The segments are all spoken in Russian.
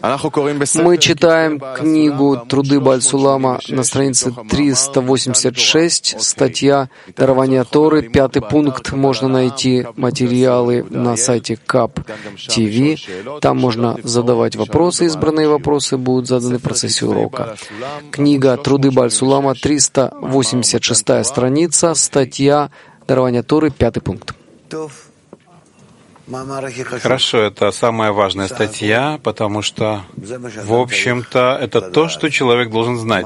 Мы читаем книгу «Труды Бааль-Сулама» на странице 386, статья «Дарование Торы», 5 пункт. Можно найти материалы на сайте КАП-ТВ. Там можно задавать вопросы. Избранные вопросы будут заданы в процессе урока. Книга «Труды Бааль-Сулама», 386 страница, статья «Дарование Торы», 5 пункт. Хорошо, это самая важная статья, потому что, в общем-то, это то, что человек должен знать.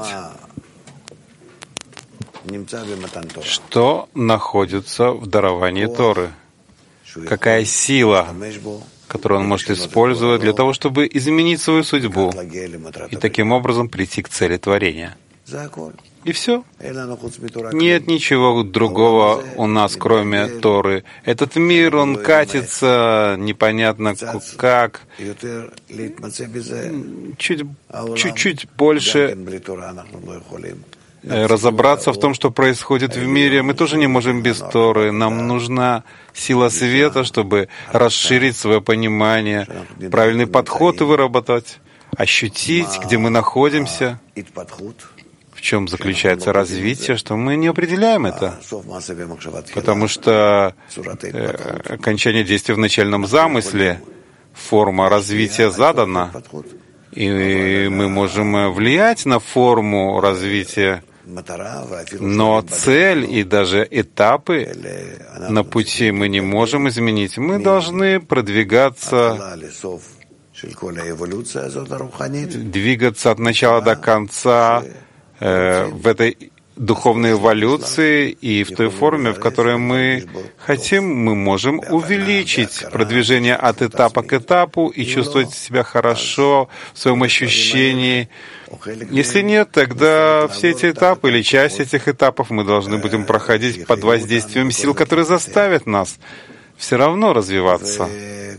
Что находится в даровании Торы? Какая сила, которую он может использовать для того, чтобы изменить свою судьбу и таким образом прийти к цели творения? И все. Нет ничего другого у нас, кроме Торы. Этот мир, он катится непонятно как. Чуть больше разобраться в том, что происходит в мире, мы тоже не можем без Торы. Нам нужна сила света, чтобы расширить свое понимание, правильный подход выработать, ощутить, где мы находимся. В чем заключается развитие, что мы не определяем это, потому что окончание действия в начальном замысле, форма развития задана, и мы можем влиять на форму развития, но цель и даже этапы на пути мы не можем изменить. Мы должны продвигаться, двигаться от начала до конца, в этой духовной эволюции и в той форме, в которой мы хотим, мы можем увеличить продвижение от этапа к этапу и чувствовать себя хорошо в своем ощущении. Если нет, тогда все эти этапы или часть этих этапов мы должны будем проходить под воздействием сил, которые заставят нас все равно развиваться.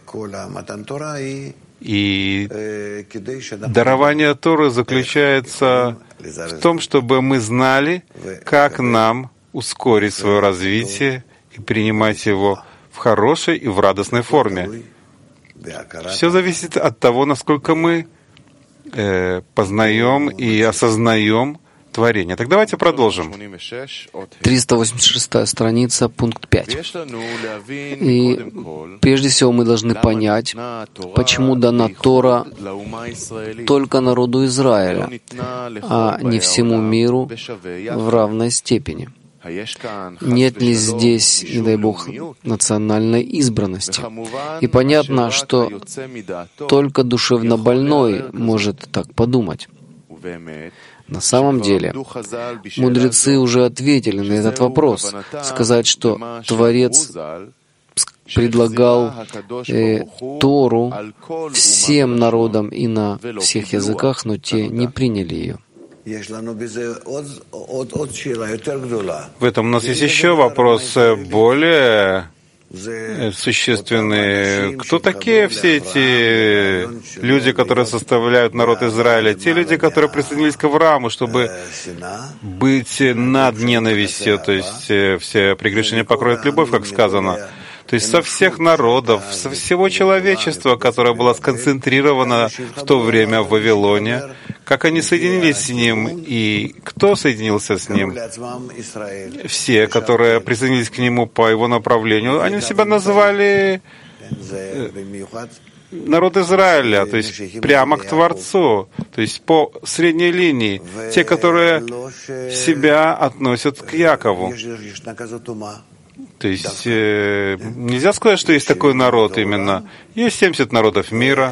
И дарование Торы заключается в том, чтобы мы знали, как нам ускорить свое развитие и принимать его в хорошей и в радостной форме. Все зависит от того, насколько мы познаем и осознаем творение. Так давайте продолжим. 386 страница, пункт 5. И прежде всего мы должны понять, почему дана Тора только народу Израиля, а не всему миру в равной степени. Нет ли здесь, не дай Бог, национальной избранности? И понятно, что только душевно больной может так подумать. На самом деле, мудрецы уже ответили на этот вопрос. Сказать, что Творец предлагал Тору всем народам и на всех языках, но те не приняли ее. В этом у нас есть еще вопрос более существенные. Кто такие все эти люди, которые составляют народ Израиля? Те люди, которые присоединились к Аврааму, чтобы быть над ненавистью, то есть все прегрешения покроет любовь, как сказано. То есть со всех народов, со всего человечества, которое было сконцентрировано в то время в Вавилоне, как они соединились с ним и кто соединился с ним? Все, которые присоединились к нему по его направлению, они себя называли народ Израиля, то есть прямо к Творцу, то есть по средней линии, те, которые себя относят к Якову. То есть нельзя сказать, что есть такой народ именно. Есть 70 народов мира.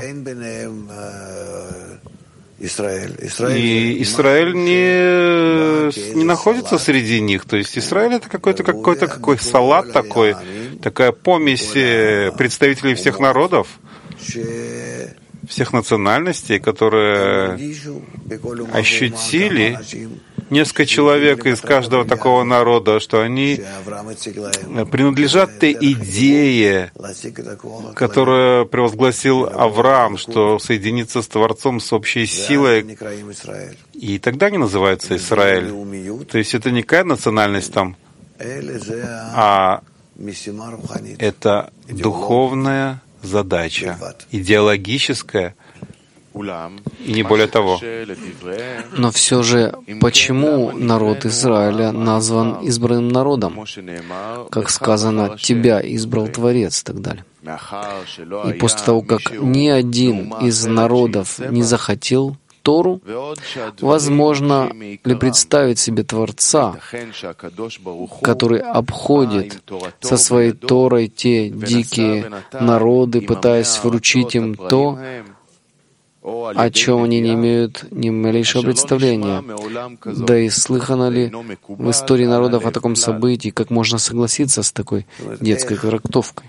И Израиль не находится среди них. То есть Израиль — это какой салат такой, такая помесь представителей всех народов, всех национальностей, которые ощутили, несколько человек из каждого такого народа, что они принадлежат той идее, которую провозгласил Авраам, что соединиться с Творцом, с общей силой, и тогда они называются Израиль. То есть это не какая национальность там, а это духовная задача, идеологическая, И не более того. Но все же, почему народ Израиля назван избранным народом? Как сказано, тебя избрал Творец и так далее. И после того, как ни один из народов не захотел Тору, возможно ли представить себе Творца, который обходит со своей Торой те дикие народы, пытаясь вручить им то, о чем они не имеют ни малейшего представления? Да и слыхано ли в истории народов о таком событии, как можно согласиться с такой детской трактовкой?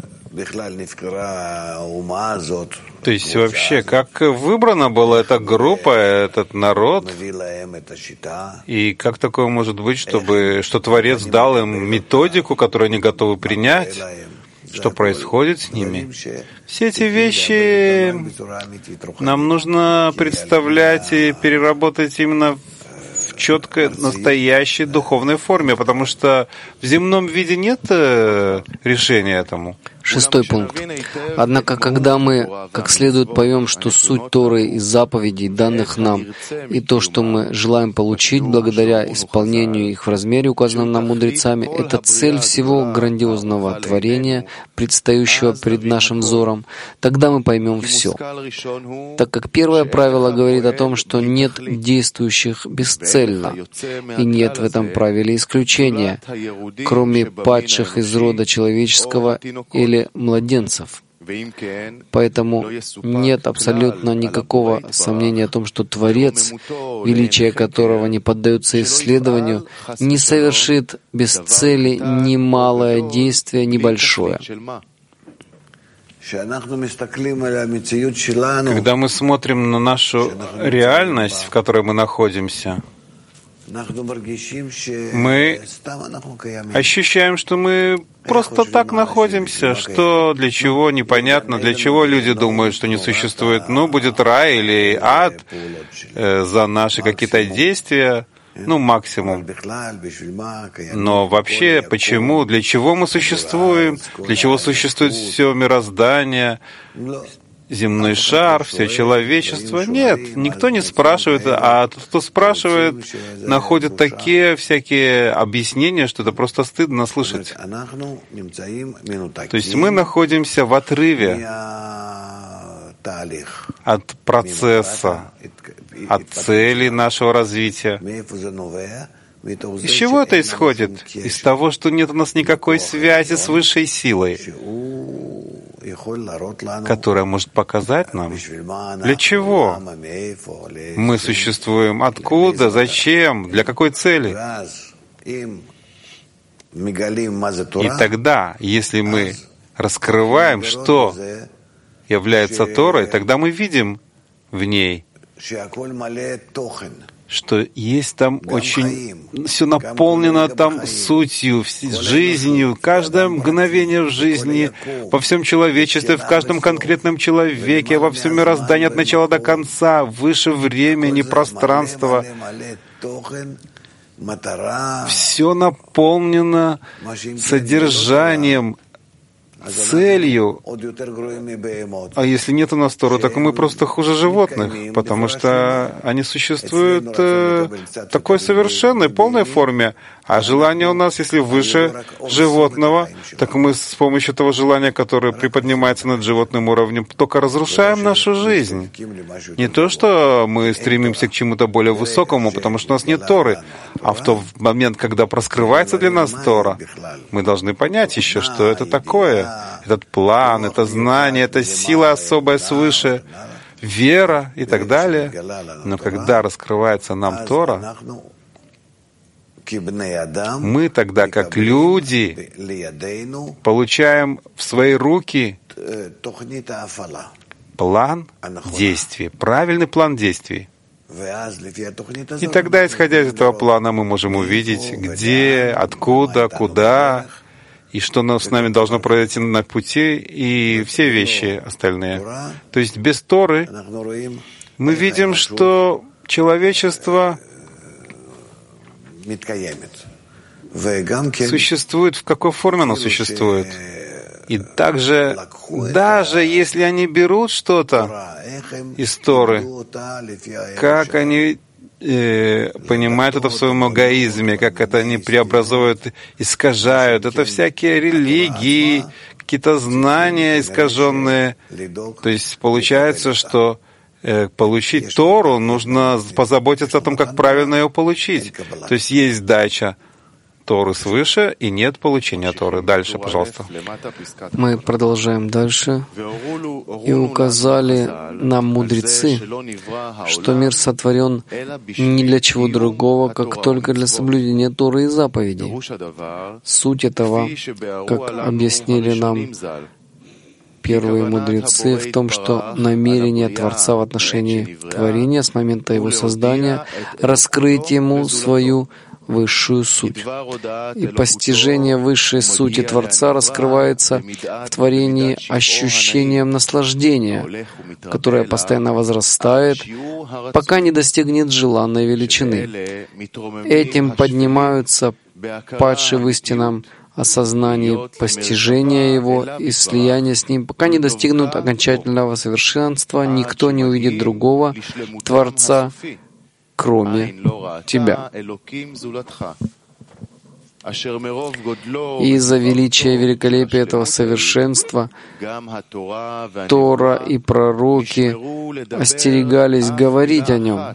То есть вообще, как выбрана была эта группа, этот народ, и как такое может быть, что Творец дал им методику, которую они готовы принять, что происходит с ними? Все эти вещи нам нужно представлять и переработать именно в четкой, настоящей духовной форме, потому что в земном виде нет решения этому. 6 пункт. Однако, когда мы как следует поймем, что суть Торы и заповедей, данных нам, и то, что мы желаем получить благодаря исполнению их в размере, указанном нам мудрецами, это цель всего грандиозного творения, предстающего перед нашим взором, тогда мы поймем все. Так как первое правило говорит о том, что нет действующих бесцельно, и нет в этом правиле исключения, кроме падших из рода человеческого или младенцев. Поэтому нет абсолютно никакого сомнения о том, что Творец, величие которого не поддается исследованию, не совершит без цели ни малое действие, ни большое. Когда мы смотрим на нашу реальность, в которой мы находимся, мы ощущаем, что мы просто так находимся, что для чего непонятно, для чего люди думают, что не существует, будет рай или ад за наши какие-то действия, максимум. Но вообще, почему, для чего мы существуем, для чего существует все мироздание, земной шар, все человечество? Нет, никто не спрашивает, а тот, кто спрашивает, находит такие всякие объяснения, что это просто стыдно слышать. То есть мы находимся в отрыве от процесса, от цели нашего развития. Из чего это исходит? Из того, что нет у нас никакой связи с высшей силой, которая может показать нам, для чего мы существуем, откуда, зачем, для какой цели. И тогда, если мы раскрываем, что является Торой, тогда мы видим в ней, что есть там очень все наполнено там сутью, жизнью, каждое мгновение в жизни, во всем человечестве, в каждом конкретном человеке, во всем мироздании от начала до конца, выше времени, пространства. Все наполнено содержанием, целью. А если нет у нас Торы, так мы просто хуже животных, потому что они существуют в такой совершенной, полной форме. А желание у нас, если выше животного, так мы с помощью того желания, которое приподнимается над животным уровнем, только разрушаем нашу жизнь. Не то, что мы стремимся к чему-то более высокому, потому что у нас нет Торы, а в тот момент, когда проскрывается для нас Тора, мы должны понять еще, что это такое. Этот план, это знание, это сила особая свыше, вера и так далее. Но когда раскрывается нам Тора, мы тогда, как люди, получаем в свои руки план действий, правильный план действий. И тогда, исходя из этого плана, мы можем увидеть, где, откуда, куда, и что с нами должно произойти на пути, и все вещи остальные. То есть без Торы мы видим, что человечество существует, в какой форме оно существует. И также, даже если они берут что-то из Торы, как они понимают это в своем эгоизме, как это они преобразуют, искажают. Это всякие религии, какие-то знания искаженные. То есть получается, что получить Тору, нужно позаботиться о том, как правильно ее получить. То есть есть дача Торы свыше и нет получения Торы. Дальше, пожалуйста. Мы продолжаем дальше. «И указали нам мудрецы, что мир сотворен ни для чего другого, как только для соблюдения Торы и заповедей. Суть этого, как объяснили нам первые мудрецы, в том, что намерение Творца в отношении творения с момента его создания — раскрыть ему свою высшую суть. И постижение высшей сути Творца раскрывается в творении ощущением наслаждения, которое постоянно возрастает, пока не достигнет желанной величины. Этим поднимаются падшие в истинном осознании постижения его и слияния с ним, пока не достигнут окончательного совершенства, никто не увидит другого Творца, кроме тебя. И из-за величия и великолепия этого совершенства Тора и пророки остерегались говорить о нем,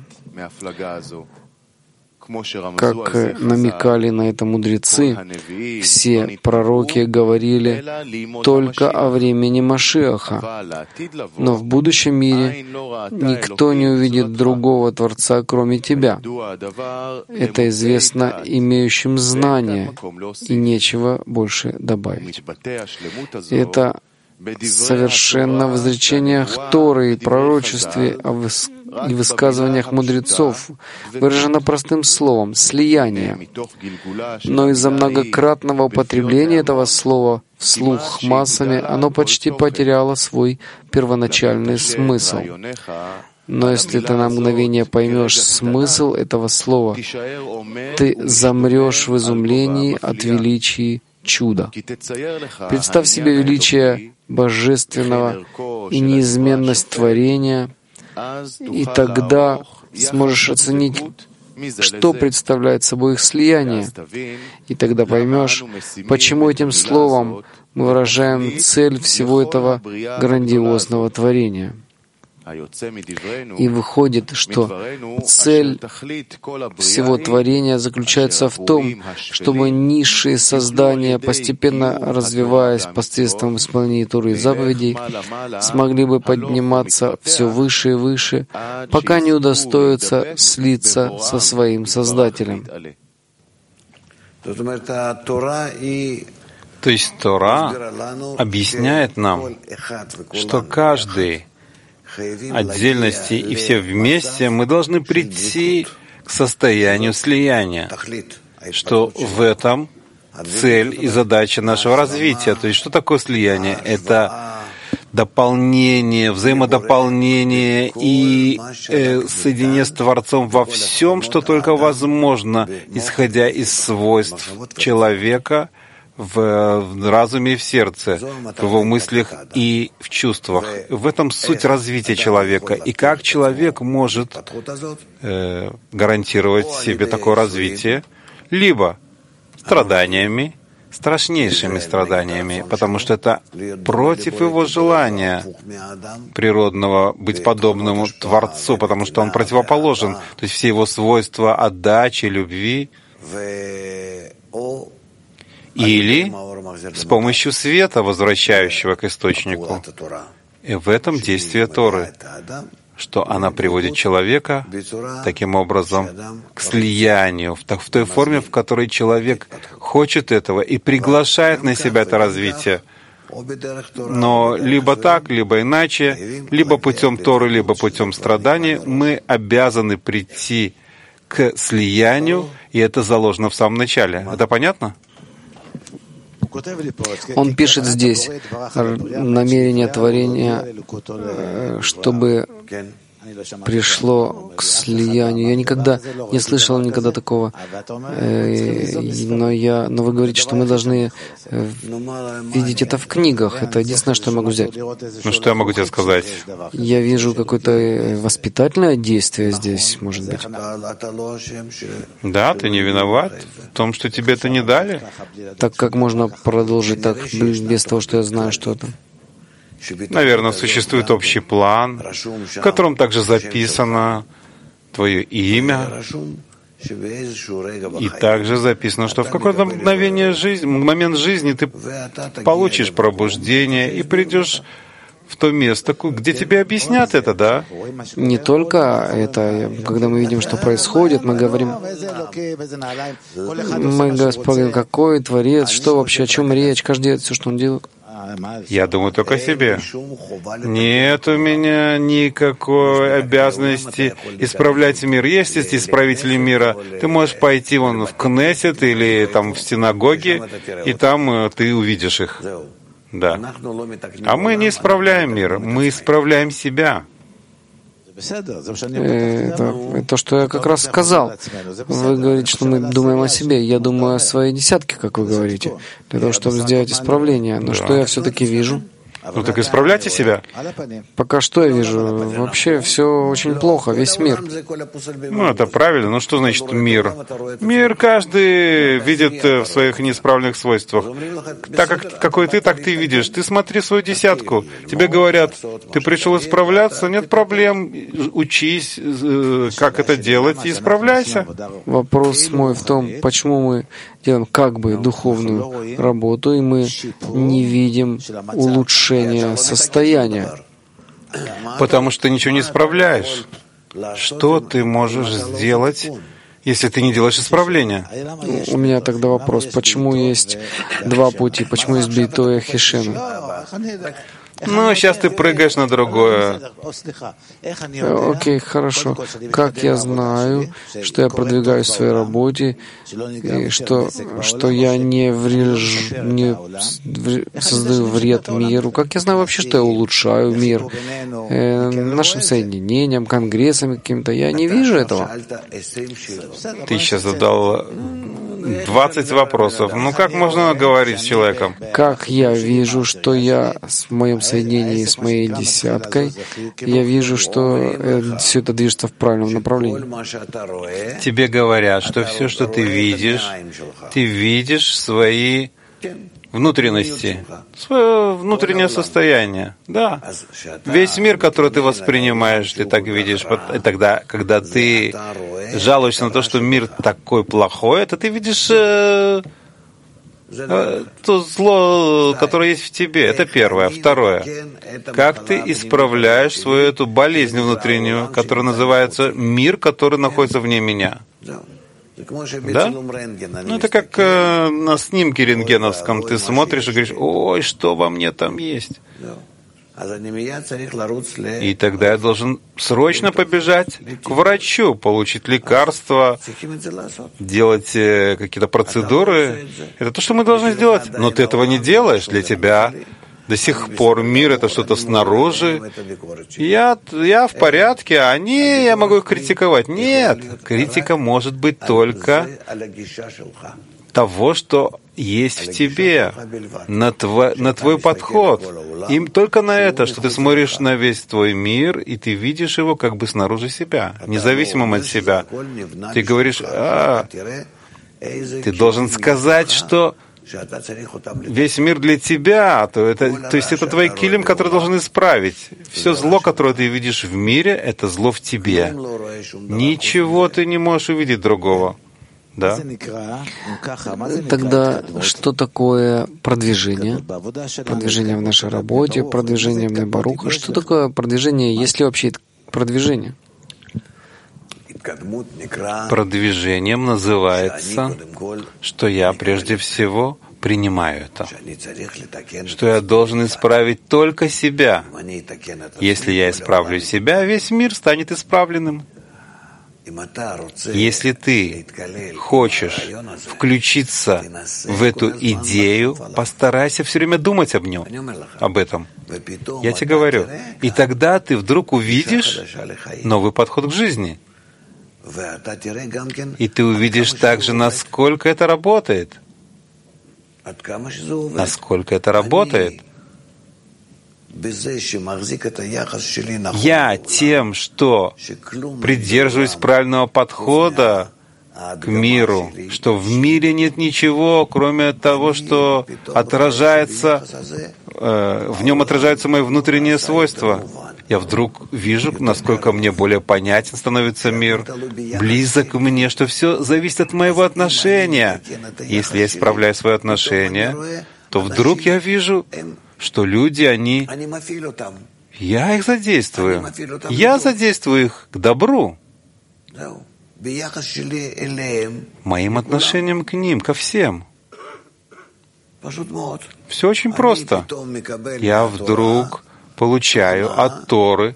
как намекали на это мудрецы. Все пророки говорили только о времени Машиаха, но в будущем мире никто не увидит другого Творца, кроме тебя. Это известно имеющим знания, и нечего больше добавить. Это совершенно в изречениях Торы и пророчестве и высказываниях мудрецов выражено простым словом «слияние». Но из-за многократного употребления этого слова вслух массами оно почти потеряло свой первоначальный смысл. Но если ты на мгновение поймешь смысл этого слова, ты замрешь в изумлении от величия чуда. Представь себе величие Божественного и неизменность творения, и тогда сможешь оценить, что представляет собой их слияние. И тогда поймешь, почему этим словом мы выражаем цель всего этого грандиозного творения. И выходит, что цель всего творения заключается в том, чтобы низшие создания, постепенно развиваясь посредством исполнения Торы и заповедей, смогли бы подниматься все выше и выше, пока не удостоятся слиться со своим Создателем. То есть Тора объясняет нам, что каждый отдельности и все вместе мы должны прийти к состоянию слияния, что в этом цель и задача нашего развития. То есть что такое слияние? Это дополнение, взаимодополнение и соединение с Творцом во всем, что только возможно, исходя из свойств человека в разуме и в сердце, в его мыслях и в чувствах. В этом суть развития человека. И как человек может гарантировать себе такое развитие? Либо страданиями, страшнейшими страданиями, потому что это против его желания природного быть подобному Творцу, потому что он противоположен. То есть все его свойства отдачи, любви. Или с помощью света, возвращающего к источнику. И в этом действие Торы, что она приводит человека таким образом к слиянию, в той форме, в которой человек хочет этого и приглашает на себя это развитие. Но либо так, либо иначе, либо путем Торы, либо путем страданий мы обязаны прийти к слиянию, и это заложено в самом начале. Это понятно? Он пишет здесь намерение творения, чтобы пришло к слиянию. Я никогда не слышал никогда такого. Но вы говорите, что мы должны видеть это в книгах. Это единственное, что я могу взять. Ну, что я могу тебе сказать? Я вижу какое-то воспитательное действие здесь, может быть. Да, ты не виноват в том, что тебе это не дали. Так как можно продолжить так без того, что я знаю, что это? Наверное, существует общий план, в котором также записано твое имя, и также записано, что в какое-то момент жизни ты получишь пробуждение и придешь в то место, где тебе объяснят это, да? Не только это. Когда мы видим, что происходит, мы говорим, мы Господин, какой Творец, что вообще, о чем речь, каждый делает все, что он делает. Я думаю только о себе. Нет у меня никакой обязанности исправлять мир. Есть исправители мира. Ты можешь пойти вон в Кнессет или там в синагоге, и там ты увидишь их. Да. А мы не исправляем мир, мы исправляем себя. Это то, что я как раз сказал. Вы говорите, что мы думаем о себе. Я думаю о своей десятке, как вы говорите, для того, чтобы сделать исправление. Но что я все-таки вижу? Ну так исправляйте себя. Пока что я вижу? Вообще все очень плохо, весь мир. Ну, это правильно. Но что значит мир? Мир каждый видит в своих неисправленных свойствах. Так как какой ты, так ты видишь. Ты смотри свою десятку. Тебе говорят, ты пришел исправляться, нет проблем. Учись, как это делать, и исправляйся. Вопрос мой в том, почему мы делаем как бы духовную работу, и мы не видим улучшения состояния. Потому что ты ничего не исправляешь. Что ты можешь сделать, если ты не делаешь исправления? У меня тогда вопрос, почему есть два пути, почему есть Бейто и Хишена? Ну, сейчас ты прыгаешь на другое. Окей, хорошо. Как я знаю, что я продвигаюсь в своей работе, и что я не создаю вред миру? Как я знаю вообще, что я улучшаю мир нашим соединением, конгрессами каким-то? Я не вижу этого. Ты сейчас задал 20 вопросов. Ну, как можно говорить с человеком? Как я вижу, что я в моем соединении с моей десяткой, я вижу, что все это движется в правильном направлении. Тебе говорят, что все, что ты видишь свои внутренности, свое внутреннее состояние. Да. Весь мир, который ты воспринимаешь, ты так видишь. И тогда, когда ты жалуешься на то, что мир такой плохой, это ты видишь то зло, которое есть в тебе. Это первое. Второе. Как ты исправляешь свою эту болезнь внутреннюю, которая называется мир, который находится вне меня? Да? Ну, это как на снимке рентгеновском. Ты смотришь и говоришь, ой, что во мне там есть? И тогда я должен срочно побежать к врачу, получить лекарства, делать какие-то процедуры. Это то, что мы должны сделать. Но ты этого не делаешь. Для тебя до сих пор мир — это что-то снаружи. Я в порядке, а я могу их критиковать. Нет, критика может быть только того, что есть в тебе, на твой подход. Им только на это, что ты смотришь на весь твой мир, и ты видишь его как бы снаружи себя, независимым от себя. Ты говоришь, ты должен сказать, что весь мир для тебя, то есть это твой килим, который должен исправить. Все зло, которое ты видишь в мире, это зло в тебе. Ничего ты не можешь увидеть другого. Да? Тогда что такое продвижение? Продвижение в нашей работе, продвижение в Небаруха. Что такое продвижение, есть ли вообще продвижение? Продвижением называется, что я прежде всего принимаю это, что я должен исправить только себя. Если я исправлю себя, весь мир станет исправленным. Если ты хочешь включиться в эту идею, постарайся все время думать об этом. Я тебе говорю. И тогда ты вдруг увидишь новый подход к жизни. И ты увидишь также, насколько это работает. Насколько это работает. Я тем, что придерживаюсь правильного подхода к миру, что в мире нет ничего, кроме того, что отражается, в нем отражаются мои внутренние свойства. Я вдруг вижу, насколько мне более понятен становится мир, близок мне, что все зависит от моего отношения. Если я исправляю свое отношение, то вдруг я вижу, что люди, я их задействую. Я задействую их к добру. Моим отношением к ним, ко всем. Все очень просто. Я вдруг получаю от Торы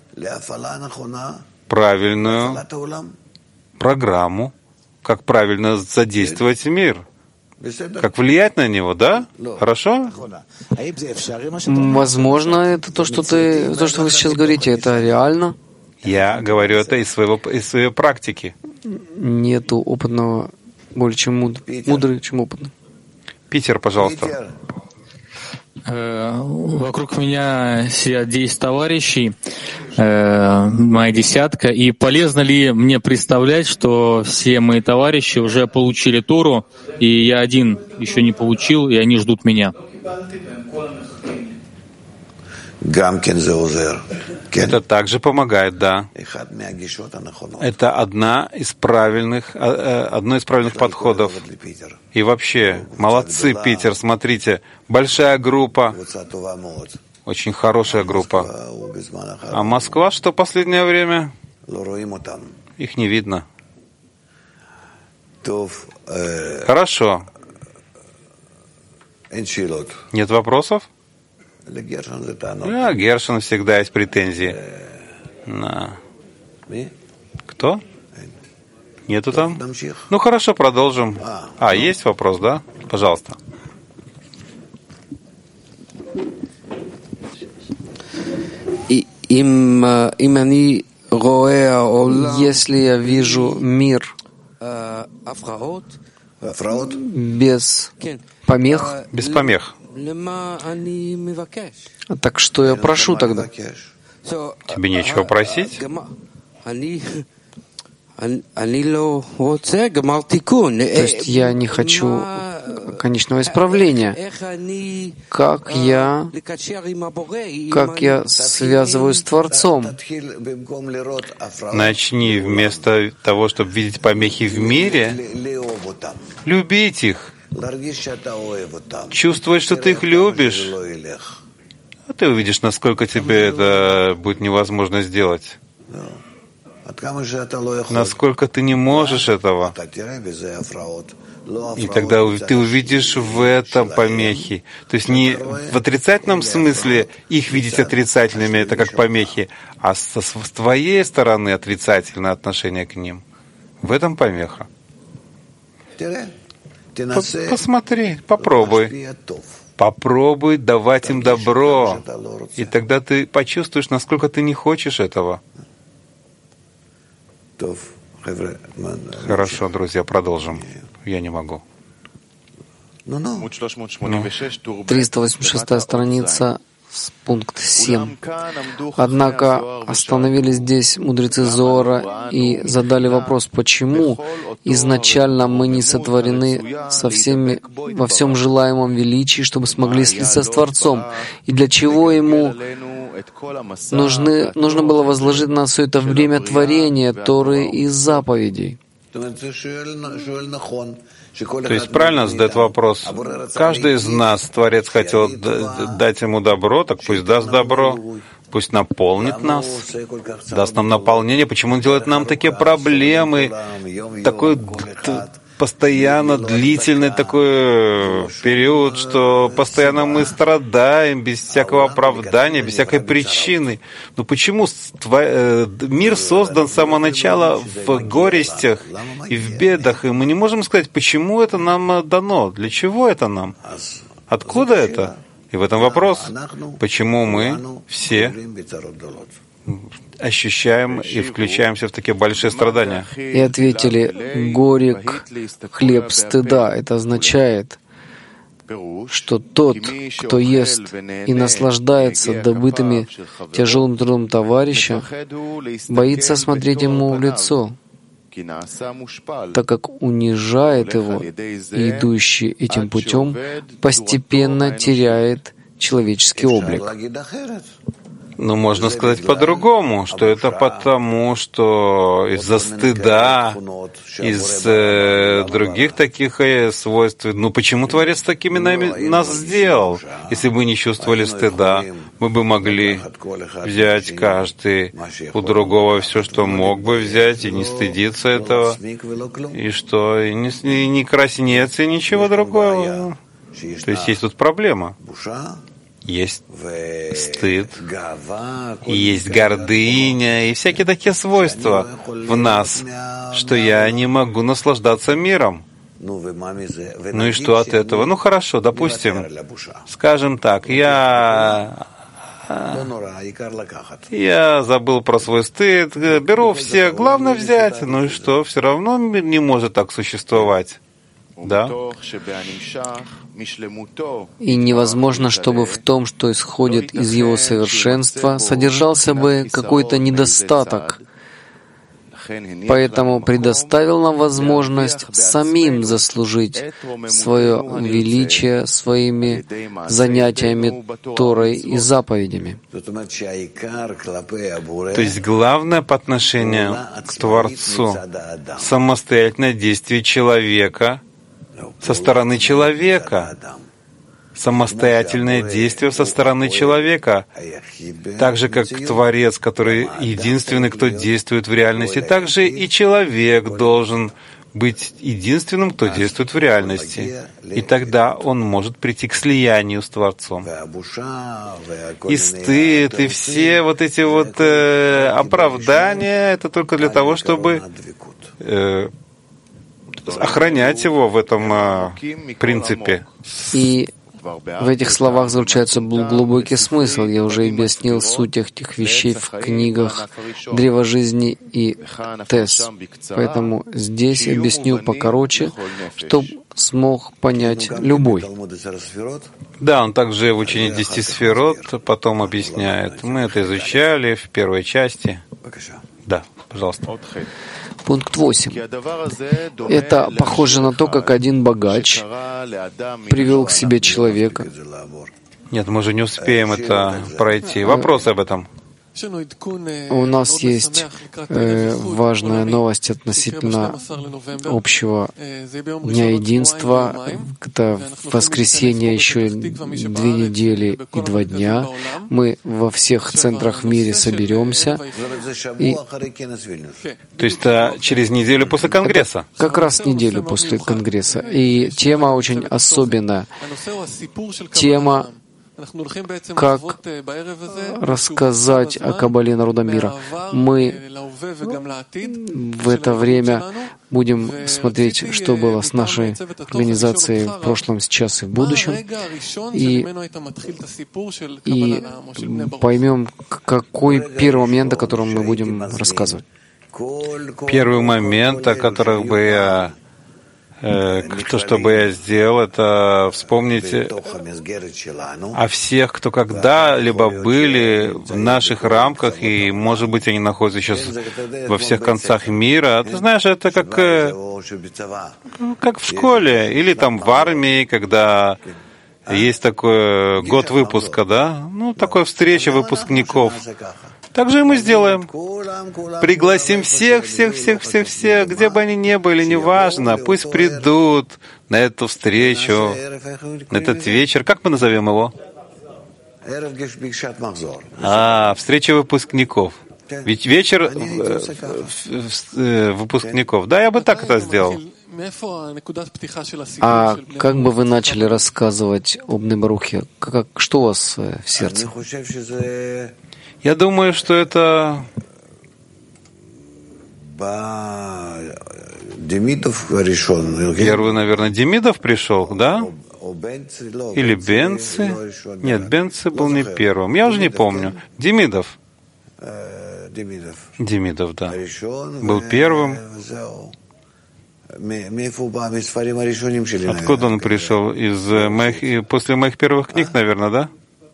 правильную программу, как правильно задействовать мир. Как влиять на него, да? Хорошо? Возможно, это то, что вы сейчас говорите, это реально? Я говорю это из своей практики. Нету опытного более чем мудрый, чем опытный. Питер, пожалуйста. Вокруг меня сидят 10 товарищей, моя десятка, и полезно ли мне представлять, что все мои товарищи уже получили Тору, и я один еще не получил, и они ждут меня? Это также помогает, да. Это одно из правильных подходов. И вообще, молодцы, Питер, смотрите, большая группа, очень хорошая группа. А Москва, что в последнее время? Их не видно. Хорошо. Нет вопросов? Гершон всегда есть претензии. Кто? Нету там? Ну хорошо, продолжим. Есть вопрос, да? Пожалуйста. Если я вижу мир без помех, так что я прошу тогда? Тебе нечего просить? То есть я не хочу конечного исправления. Как я связываюсь с Творцом? Начни вместо того, чтобы видеть помехи в мире, любить их. Чувствовать, что ты их любишь. А ты увидишь, насколько тебе это будет невозможно сделать. Насколько ты не можешь этого. И тогда ты увидишь в этом помехи. То есть не в отрицательном смысле их видеть отрицательными, это как помехи, а с твоей стороны отрицательное отношение к ним. В этом помеха. Посмотри, попробуй. Попробуй давать им добро. И тогда ты почувствуешь, насколько ты не хочешь этого. Хорошо, друзья, продолжим. Я не могу. 386 страница, пункт 7. Однако остановились здесь мудрецы Зоара и задали вопрос, почему изначально мы не сотворены во всем желаемом величии, чтобы смогли слиться с Творцом, и для чего ему нужно было возложить на все это время творения, Торы и заповедей. То есть правильно задает вопрос. Каждый из нас, Творец хотел дать ему добро, так пусть даст добро, пусть наполнит нас, даст нам наполнение. Почему он делает нам такие проблемы, такой постоянно длительный такой период, что постоянно мы страдаем без всякого оправдания, без всякой причины. Но почему мир создан с самого начала в горестях и в бедах, и мы не можем сказать, почему это нам дано, для чего это нам, откуда это? И в этом вопрос, почему мы все ощущаем и включаемся в такие большие страдания. И ответили: горек хлеб стыда. Это означает, что тот, кто ест и наслаждается добытыми тяжелым трудом товарища, боится смотреть ему в лицо, так как унижает его, и идущий этим путем постепенно теряет человеческий облик. Но можно сказать по-другому, что это потому, что из-за стыда, из других таких свойств. Ну почему Творец такими нас сделал? Если бы не чувствовали стыда, мы бы могли взять каждый у другого все, что мог бы взять, и не стыдиться этого, и что, и не краснеться, и ничего другого. То есть есть тут проблема. Есть стыд, и есть гордыня, и всякие такие свойства в нас, что я не могу наслаждаться миром. Ну и что от этого? Ну хорошо, допустим, скажем так, я забыл про свой стыд, беру все, главное взять, ну и что, все равно мир не может так существовать. Да? И невозможно, чтобы в том, что исходит из его совершенства, содержался бы какой-то недостаток. Поэтому предоставил нам возможность самим заслужить свое величие своими занятиями Торой и заповедями. То есть главное по отношению к Творцу — самостоятельное действие человека со стороны человека, самостоятельное действие со стороны человека, так же, как Творец, который единственный, кто действует в реальности, так же и человек должен быть единственным, кто действует в реальности. И тогда он может прийти к слиянию с Творцом. И стыд, и все вот эти вот оправдания — это только для того, чтобы охранять его в этом принципе. И в этих словах заключается глубокий смысл. Я уже объяснил суть этих вещей в книгах «Древо жизни» и «Тес». Поэтому здесь объясню покороче, чтобы смог понять любой. Да, он также в учении 10 сферот потом объясняет. Мы это изучали в первой части. Да, пожалуйста. Пункт 8. Это похоже на то, как один богач привел к себе человека. Нет, мы же не успеем это пройти. Вопросы об этом? У нас есть важная новость относительно общего Дня Единства. Это в воскресенье еще 2 недели и 2 дня. Мы во всех центрах в мире соберемся. То есть через неделю после Конгресса? Как раз неделю после Конгресса. И тема очень особенная. Тема, как рассказать о Каббале народам мира. Мы в это время будем смотреть, что было с нашей организацией в прошлом, сейчас и в будущем, и поймем, какой первый момент, о котором мы будем рассказывать. Первый момент, о котором бы я что бы я сделал, это вспомнить о всех, кто когда-либо были в наших рамках, и, может быть, они находятся сейчас во всех концах мира. Ты знаешь, это как в школе или там в армии, когда есть такой год выпуска, да? Ну, такая встреча выпускников. Так же и мы сделаем. Пригласим всех, где бы они ни были, неважно, пусть придут на эту встречу, на этот вечер. Как мы назовем его? Встреча выпускников. Ведь вечер выпускников. Да, я бы так это сделал. А как бы вы начали рассказывать об Небарухе? Что у вас в сердце? Я думаю, что это первый, наверное, Демидов пришел, да? Или Бенци? Нет, Бенци был не первым. Я уже не помню. Демидов. Демидов, да. Был первым. Откуда он пришел? После моих первых книг, наверное, да?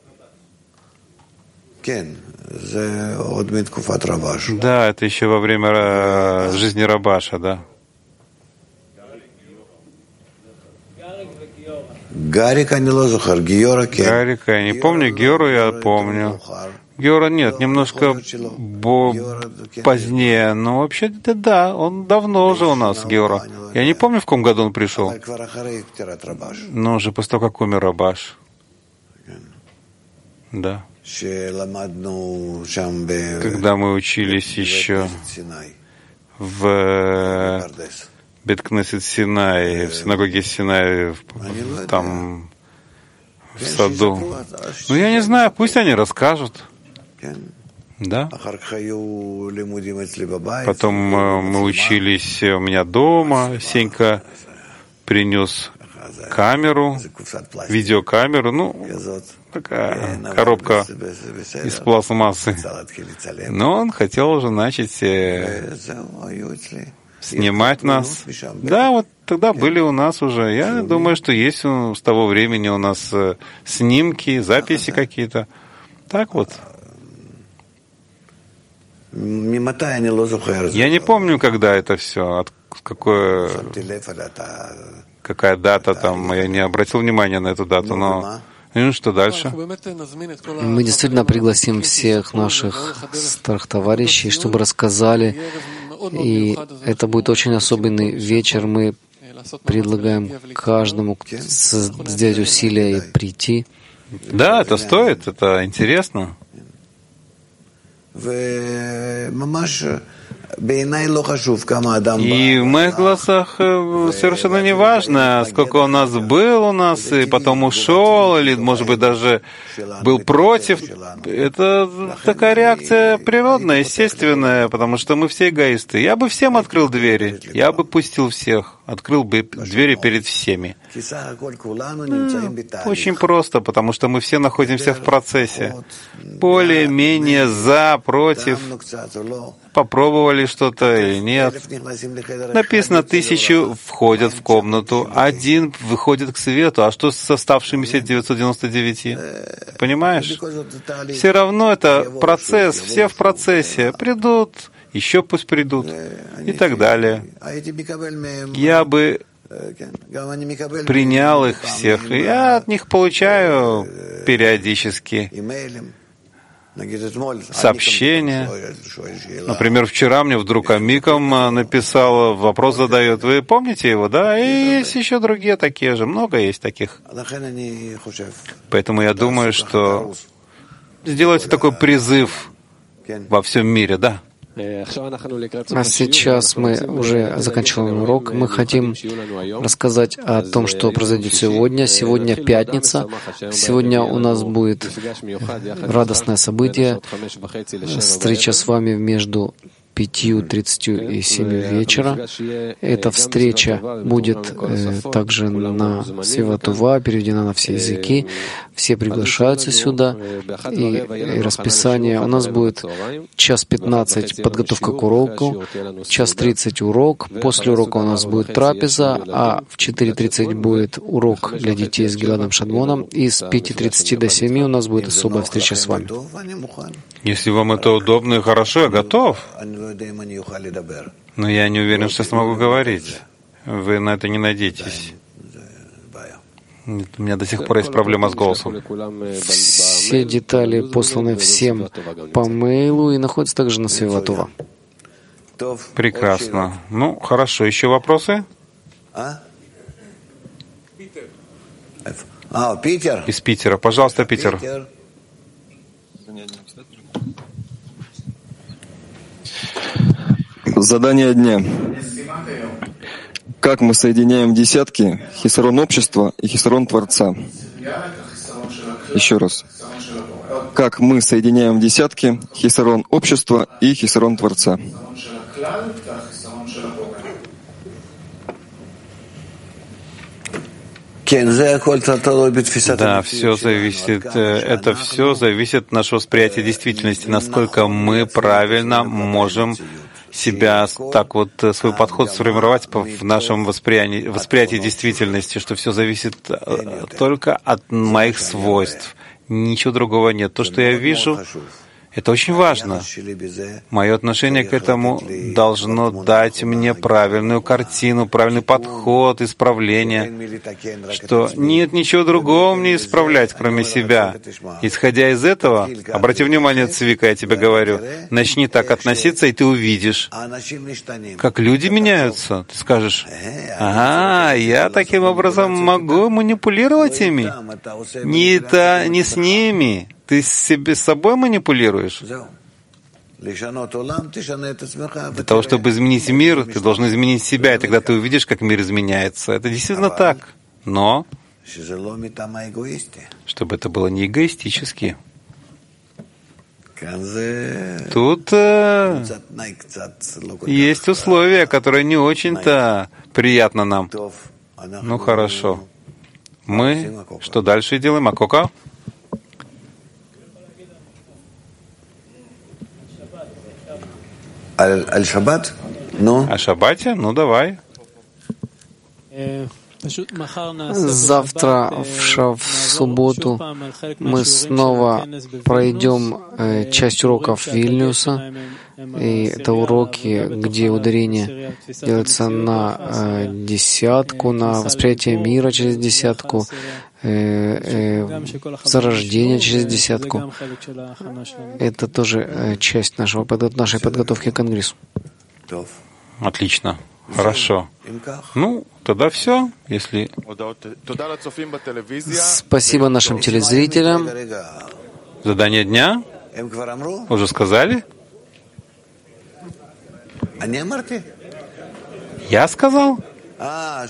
Да, это еще во время жизни Рабаша, да. Гарика я не помню, Геору я помню. Геора нет, немножко позднее, но вообще-то да, он давно уже у нас, Геора. Я не помню, в каком году он пришел, но уже после того, как умер Рабаш. Да. Когда мы учились еще в Бет-Кнесет Синай, в синагоге Синай, там в саду. Ну, я не знаю, пусть они расскажут. Да. Потом мы учились у меня дома. Сенька принес камеру, видеокамеру, ну, такая коробка из пластмассы. Но он хотел уже начать снимать нас. Да, вот тогда были у нас уже. Я думаю, что есть с того времени у нас снимки, записи какие-то. Так вот. Я не помню, когда это все, какая дата там, я не обратил внимания на эту дату, но ну что дальше? Мы действительно пригласим всех наших старых товарищей, чтобы рассказали, и это будет очень особенный вечер. Мы предлагаем каждому сделать усилия и прийти. Да, это стоит, это интересно. И в моих глазах совершенно не важно, сколько у нас, и потом ушел, или, может быть, даже был против. Это такая реакция природная, естественная, потому что мы все эгоисты. Я бы всем открыл двери, я бы пустил всех, открыл бы двери перед всеми. Очень просто, потому что мы все находимся в процессе. Более-менее за, против, попробовали что-то или нет. Написано, 1000 входят в комнату, 1 выходит к свету. А что с оставшимися 999? Понимаешь? Все равно это процесс, все в процессе. Придут, еще пусть придут и так далее. Я бы принял их всех, и я от них получаю периодически сообщения. Например, вчера мне вдруг Амиком написал, вопрос задает. Вы помните его, да? И есть еще другие такие же. Много есть таких. Поэтому я думаю, что сделайте такой призыв во всем мире, да? А сейчас мы уже заканчиваем урок. Мы хотим рассказать о том, что произойдет сегодня. Сегодня пятница. Сегодня у нас будет радостное событие. Встреча с вами между 5:30 и 7 вечера. Эта встреча будет также на Свиватува, переведена на все языки. Все приглашаются сюда. И расписание у нас будет 1:15 подготовка к уроку, 1:30 урок. После урока у нас будет трапеза, а в 4:30 будет урок для детей с Гиладом Шадмоном. И с 5:30 до 7 у нас будет особая встреча с вами. Если вам это удобно и хорошо, я готов. Но я не уверен, что смогу говорить. Вы на это не надейтесь. У меня до сих пор есть проблема с голосом. Все детали посланы всем по мейлу и находятся также на Свиватува. Прекрасно. Ну, хорошо. Еще вопросы? Питер. Из Питера. Пожалуйста, Питер. Задание дня. Как мы соединяем десятки, хисарон общества и хисарон Творца? Еще раз. Как мы соединяем десятки, хисарон общества и хисарон Творца? Да, все зависит, это все зависит от нашего восприятия действительности, насколько мы правильно можем себя так вот, свой подход сформировать в нашем восприятии действительности, что все зависит только от моих свойств. Ничего другого нет. То, что я вижу, это очень важно. Мое отношение к этому должно дать мне правильную картину, правильный подход, исправление, что нет ничего другого мне исправлять, кроме себя. Исходя из этого, обрати внимание, Цвика, я тебе говорю, начни так относиться, и ты увидишь, как люди меняются. Ты скажешь: ага, я таким образом могу манипулировать ими. Не с ними. Ты с собой манипулируешь. Для того, чтобы изменить мир, ты должен изменить себя, и тогда ты увидишь, как мир изменяется. Это действительно так. Но чтобы это было не эгоистически. Тут есть условия, которые не очень-то приятны нам. Ну хорошо. Мы что дальше делаем? Акока? О Шаббате? Ну, давай. Завтра, в субботу, мы снова пройдем часть уроков Вильнюса. И это уроки, где ударение делается на десятку, на восприятие мира через десятку, зарождение через десятку. Это тоже часть нашей подготовки к Конгрессу. Отлично. Хорошо. Ну, тогда все, если... Спасибо нашим телезрителям. Задание дня? Уже сказали? Я сказал? То,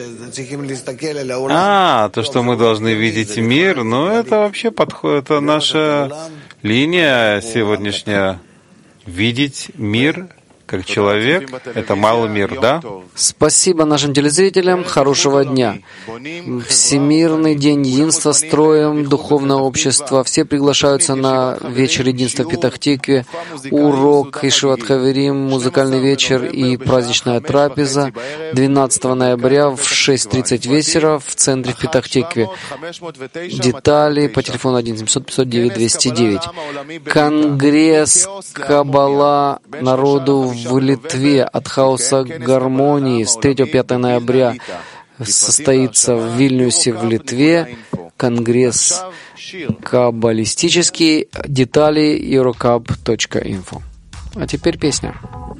что мы должны видеть мир, ну, это вообще подходит, это наша линия сегодняшняя. Видеть мир как человек — это малый мир, да? Спасибо нашим телезрителям. Хорошего дня. Всемирный день единства, строим духовное общество. Все приглашаются на вечер единства в Петах-Тикве, урок Ишиват Хаверим, музыкальный вечер и праздничная трапеза 12 ноября в 6:30 вечера в центре в Петах-Тикве. Детали по телефону 1-700-509-209. Конгресс Каббала народу в Литве от хаоса к гармонии с 3-5 ноября состоится в Вильнюсе в Литве. Конгресс каббалистический. Детали eurocab.info. А теперь песня.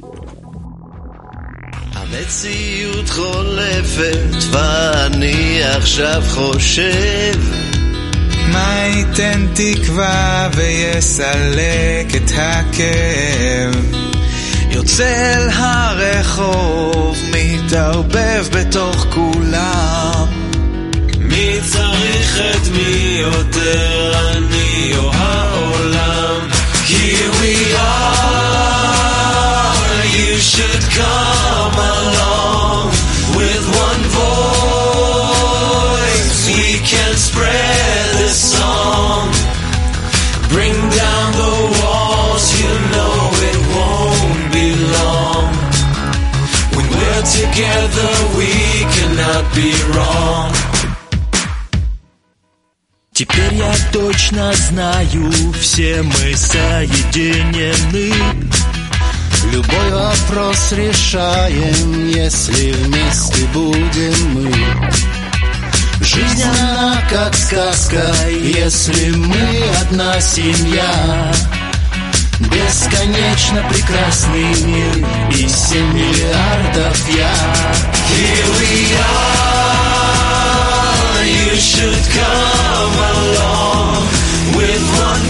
המציאות חולפת ואני עכשיו חושב מה ייתן תקווה ויסלק את הכאב יוצא אל הרחוב מתערבב בתוך כולם מי צריך את מי יותר אני או העולם Here we are You should come along with one voice we can spread this song bring down the walls you know it won't be long when we're together we cannot be wrong Теперь я точно знаю все мы соединены Любой вопрос решаем, если вместе будем мы. Жизнь она как сказка, если мы одна семья. Бесконечно прекрасный мир и 7 миллиардов я. Here we are, you should come along with one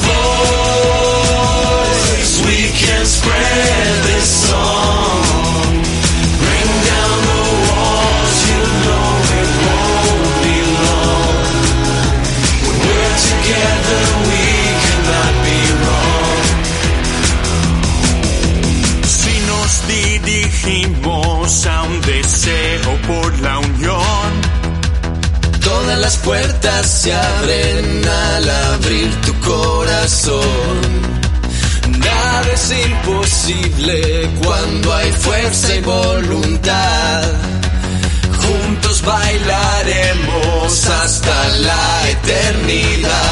voice. We can spread this song, bring down the wall. dirigimos a un deseo por la unión. Todas las puertas se abren al abrir tu corazón. Nada es imposible cuando hay fuerza y voluntad. Juntos bailaremos hasta la eternidad.